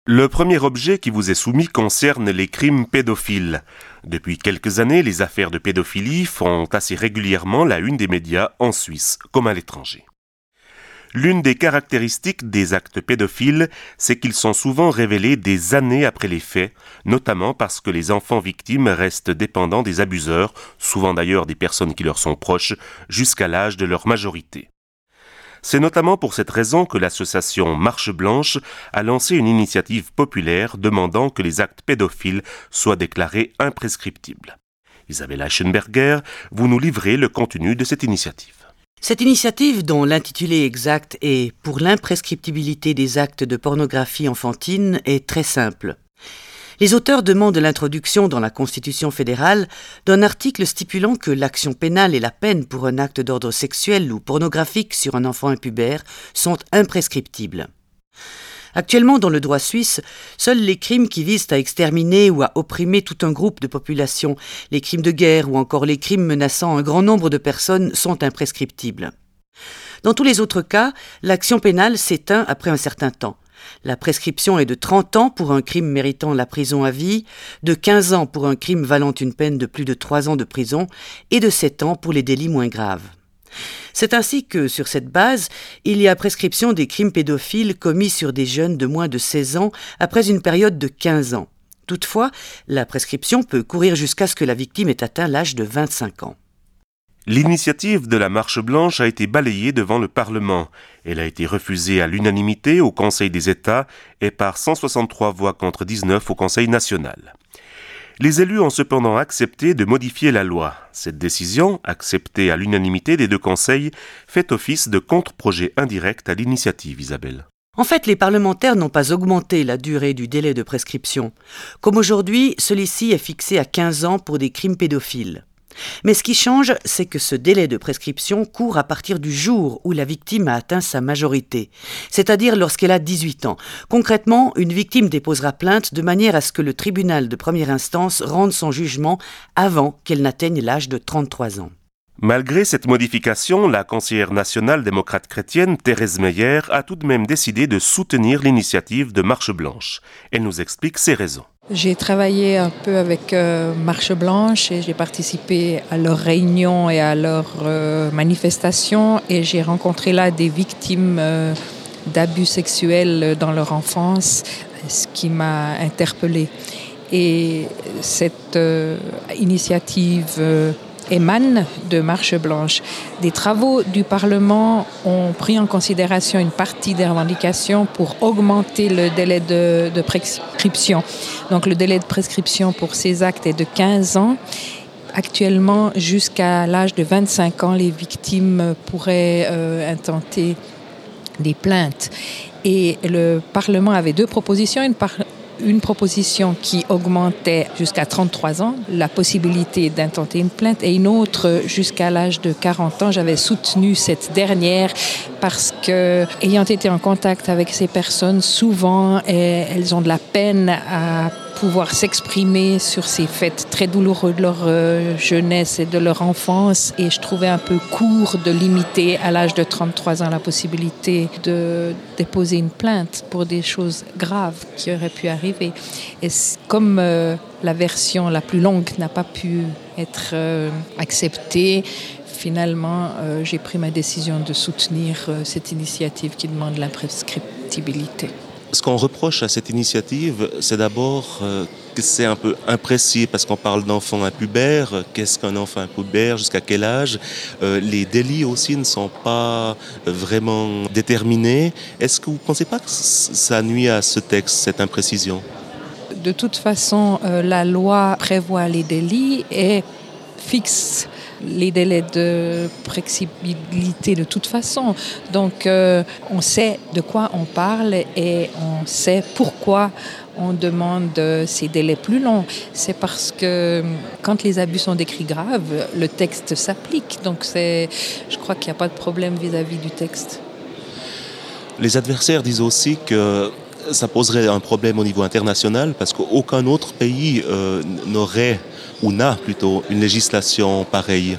Le premier objet qui vous est soumis concerne les crimes pédophiles. Depuis quelques années, les affaires de pédophilie font assez régulièrement la une des médias en Suisse comme à l'étranger. L'une des caractéristiques des actes pédophiles, c'est qu'ils sont souvent révélés des années après les faits, notamment parce que les enfants victimes restent dépendants des abuseurs, souvent d'ailleurs des personnes qui leur sont proches, jusqu'à l'âge de leur majorité. C'est notamment pour cette raison que l'association Marche Blanche a lancé une initiative populaire demandant que les actes pédophiles soient déclarés imprescriptibles. Isabelle Eichenberger, vous nous livrez le contenu de cette initiative. Cette initiative, dont l'intitulé exact est « Pour l'imprescriptibilité des actes de pornographie enfantine » est très simple. Les auteurs demandent l'introduction dans la Constitution fédérale d'un article stipulant que l'action pénale et la peine pour un acte d'ordre sexuel ou pornographique sur un enfant impubère sont imprescriptibles. Actuellement, dans le droit suisse, seuls les crimes qui visent à exterminer ou à opprimer tout un groupe de population, les crimes de guerre ou encore les crimes menaçant un grand nombre de personnes sont imprescriptibles. Dans tous les autres cas, l'action pénale s'éteint après un certain temps. La prescription est de 30 ans pour un crime méritant la prison à vie, de 15 ans pour un crime valant une peine de plus de 3 ans de prison et de 7 ans pour les délits moins graves. C'est ainsi que, sur cette base, il y a prescription des crimes pédophiles commis sur des jeunes de moins de 16 ans après une période de 15 ans. Toutefois, la prescription peut courir jusqu'à ce que la victime ait atteint l'âge de 25 ans. L'initiative de la Marche Blanche a été balayée devant le Parlement. Elle a été refusée à l'unanimité au Conseil des États et par 163 voix contre 19 au Conseil national. Les élus ont cependant accepté de modifier la loi. Cette décision, acceptée à l'unanimité des deux conseils, fait office de contre-projet indirect à l'initiative, Isabelle. En fait, les parlementaires n'ont pas augmenté la durée du délai de prescription. Comme aujourd'hui, celui-ci est fixé à 15 ans pour des crimes pédophiles. Mais ce qui change, c'est que ce délai de prescription court à partir du jour où la victime a atteint sa majorité, c'est-à-dire lorsqu'elle a 18 ans. Concrètement, une victime déposera plainte de manière à ce que le tribunal de première instance rende son jugement avant qu'elle n'atteigne l'âge de 33 ans. Malgré cette modification, la conseillère nationale démocrate chrétienne, Thérèse Meyer, a tout de même décidé de soutenir l'initiative de Marche Blanche. Elle nous explique ses raisons. J'ai travaillé un peu avec Marche Blanche et j'ai participé à leurs réunions et à leurs manifestations et j'ai rencontré là des victimes d'abus sexuels dans leur enfance, ce qui m'a interpellée. Et cette initiative émane de Marche Blanche. Des travaux du Parlement ont pris en considération une partie des revendications pour augmenter le délai de prescription. Donc le délai de prescription pour ces actes est de 15 ans. Actuellement, jusqu'à l'âge de 25 ans, les victimes pourraient intenter des plaintes. Et le Parlement avait deux propositions. Une proposition qui augmentait jusqu'à 33 ans la possibilité d'intenter une plainte et une autre jusqu'à l'âge de 40 ans. J'avais soutenu cette dernière parce que, ayant été en contact avec ces personnes, souvent elles ont de la peine à pouvoir s'exprimer sur ces faits très douloureux de leur jeunesse et de leur enfance. Et je trouvais un peu court de limiter à l'âge de 33 ans la possibilité de déposer une plainte pour des choses graves qui auraient pu arriver. Et comme la version la plus longue n'a pas pu être acceptée, finalement, j'ai pris ma décision de soutenir cette initiative qui demande l'imprescriptibilité. Ce qu'on reproche à cette initiative, c'est d'abord que c'est un peu imprécis parce qu'on parle d'enfants impubères. Qu'est-ce qu'un enfant impubère? Jusqu'à quel âge? Les délits aussi ne sont pas vraiment déterminés. Est-ce que vous ne pensez pas que ça nuit à ce texte, cette imprécision? De toute façon, la loi prévoit les délits et fixe les délais de prescriptibilité de toute façon. Donc, on sait de quoi on parle et on sait pourquoi on demande ces délais plus longs. C'est parce que quand les abus sont décrits graves, le texte s'applique. Donc, je crois qu'il n'y a pas de problème vis-à-vis du texte. Les adversaires disent aussi que ça poserait un problème au niveau international parce qu'aucun autre pays n'aurait ou n'a plutôt une législation pareille.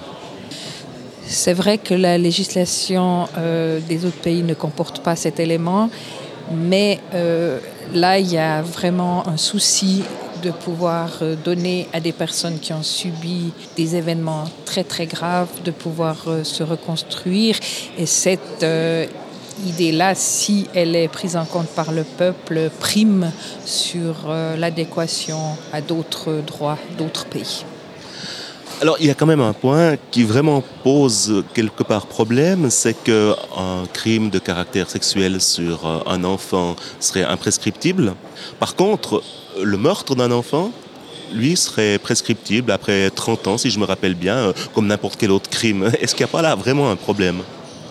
C'est vrai que la législation des autres pays ne comporte pas cet élément, Mais là, il y a vraiment un souci de pouvoir donner à des personnes qui ont subi des événements très très graves, de pouvoir se reconstruire. Et cette idée-là, si elle est prise en compte par le peuple, prime sur l'adéquation à d'autres droits d'autres pays. Alors, il y a quand même un point qui vraiment pose quelque part problème, c'est qu'un crime de caractère sexuel sur un enfant serait imprescriptible. Par contre, le meurtre d'un enfant, lui, serait prescriptible après 30 ans, si je me rappelle bien, comme n'importe quel autre crime. Est-ce qu'il n'y a pas là vraiment un problème ?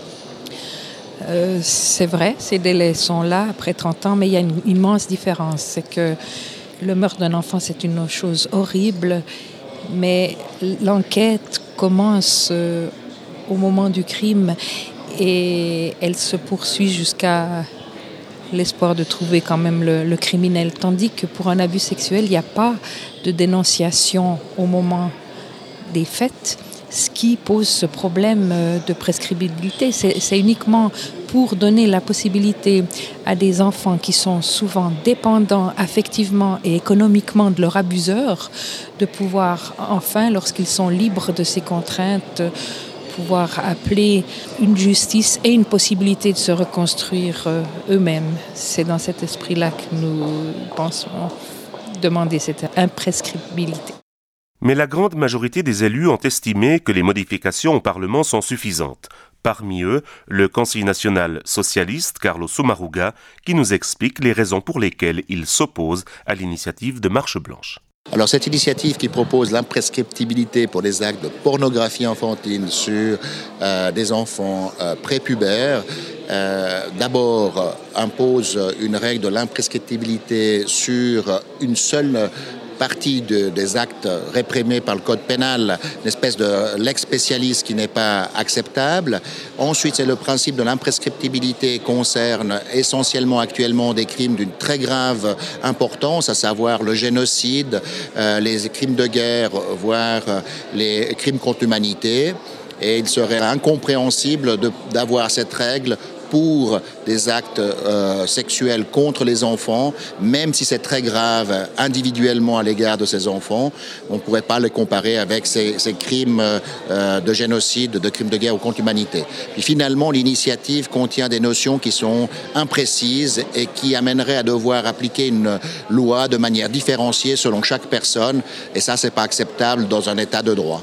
C'est vrai, ces délais sont là après 30 ans, mais il y a une immense différence. C'est que le meurtre d'un enfant, c'est une chose horrible, mais l'enquête commence au moment du crime et elle se poursuit jusqu'à l'espoir de trouver quand même le criminel. Tandis que pour un abus sexuel, il n'y a pas de dénonciation au moment des faits, ce qui pose ce problème de prescriptibilité. C'est uniquement pour donner la possibilité à des enfants qui sont souvent dépendants affectivement et économiquement de leur abuseur, de pouvoir enfin, lorsqu'ils sont libres de ces contraintes, pouvoir appeler une justice et une possibilité de se reconstruire eux-mêmes. C'est dans cet esprit-là que nous pensons demander cette imprescriptibilité. Mais la grande majorité des élus ont estimé que les modifications au Parlement sont suffisantes. Parmi eux, le Conseil national socialiste, Carlos Sommaruga, qui nous explique les raisons pour lesquelles il s'oppose à l'initiative de Marche Blanche. Alors cette initiative qui propose l'imprescriptibilité pour des actes de pornographie infantile sur des enfants prépubères, d'abord impose une règle de l'imprescriptibilité sur une seule partie des actes réprimés par le code pénal, une espèce de lex specialis qui n'est pas acceptable. Ensuite, c'est le principe de l'imprescriptibilité concerne essentiellement actuellement des crimes d'une très grave importance, à savoir le génocide, les crimes de guerre, voire les crimes contre l'humanité. Et il serait incompréhensible d'avoir cette règle pour des actes sexuels contre les enfants, même si c'est très grave individuellement à l'égard de ces enfants. On ne pourrait pas les comparer avec ces crimes de génocide, de crimes de guerre ou contre l'humanité. Puis finalement, l'initiative contient des notions qui sont imprécises et qui amèneraient à devoir appliquer une loi de manière différenciée selon chaque personne. Et ça, c'est pas acceptable dans un état de droit.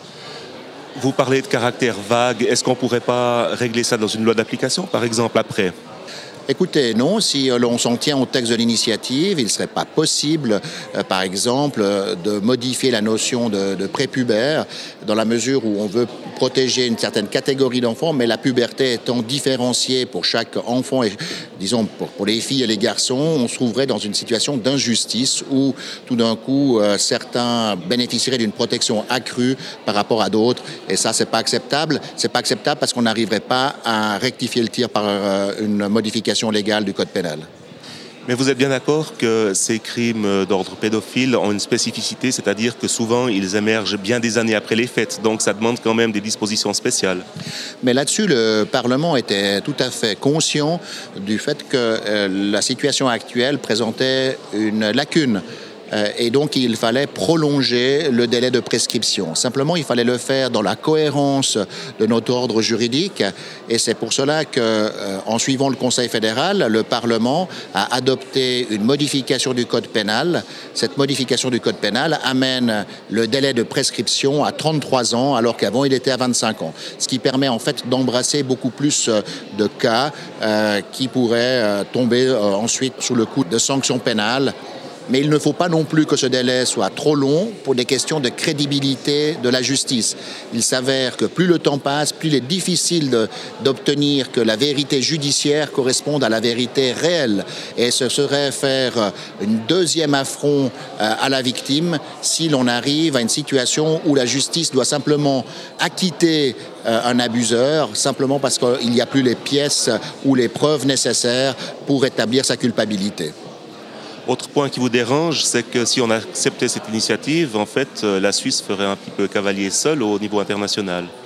Vous parlez de caractère vague. Est-ce qu'on ne pourrait pas régler ça dans une loi d'application, par exemple, après ? Écoutez, non, si l'on s'en tient au texte de l'initiative, il ne serait pas possible, par exemple, de modifier la notion de prépubère dans la mesure où on veut protéger une certaine catégorie d'enfants, mais la puberté étant différenciée pour chaque enfant, et disons pour les filles et les garçons, on se trouverait dans une situation d'injustice où tout d'un coup, certains bénéficieraient d'une protection accrue par rapport à d'autres, et ça, c'est pas acceptable. C'est pas acceptable parce qu'on n'arriverait pas à rectifier le tir par une modification légale du code pénal. Mais vous êtes bien d'accord que ces crimes d'ordre pédophile ont une spécificité, c'est-à-dire que souvent ils émergent bien des années après les faits, donc ça demande quand même des dispositions spéciales. Mais là-dessus, le Parlement était tout à fait conscient du fait que la situation actuelle présentait une lacune. Et donc, il fallait prolonger le délai de prescription. Simplement, il fallait le faire dans la cohérence de notre ordre juridique. Et c'est pour cela qu'en suivant le Conseil fédéral, le Parlement a adopté une modification du Code pénal. Cette modification du Code pénal amène le délai de prescription à 33 ans, alors qu'avant, il était à 25 ans. Ce qui permet en fait d'embrasser beaucoup plus de cas qui pourraient tomber ensuite sous le coup de sanctions pénales. Mais il ne faut pas non plus que ce délai soit trop long pour des questions de crédibilité de la justice. Il s'avère que plus le temps passe, plus il est difficile d'obtenir que la vérité judiciaire corresponde à la vérité réelle. Et ce serait faire une deuxième affront à la victime si l'on arrive à une situation où la justice doit simplement acquitter un abuseur simplement parce qu'il n'y a plus les pièces ou les preuves nécessaires pour établir sa culpabilité. Autre point qui vous dérange, c'est que si on acceptait cette initiative, en fait, la Suisse ferait un petit peu cavalier seul au niveau international.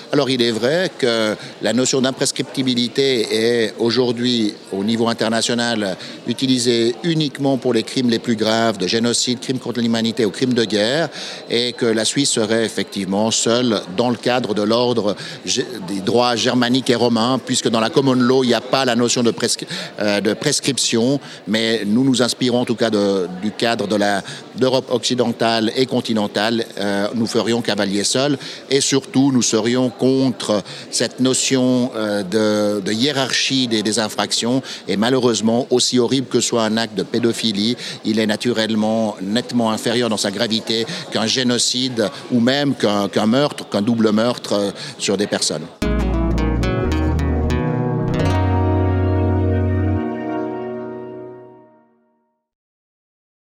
Alors il est vrai que la notion d'imprescriptibilité est aujourd'hui au niveau international utilisée uniquement pour les crimes les plus graves de génocide, crimes contre l'humanité ou crimes de guerre, et que la Suisse serait effectivement seule dans le cadre de l'ordre des droits germaniques et romains, puisque dans la common law, il n'y a pas la notion de prescription, mais nous nous inspirons en tout cas du cadre d'Europe occidentale et continentale. Nous ferions cavalier seul, et surtout nous serions contre cette notion de hiérarchie des infractions, et malheureusement, aussi horrible que soit un acte de pédophilie, il est naturellement nettement inférieur dans sa gravité qu'un génocide ou même qu'un meurtre, qu'un double meurtre sur des personnes.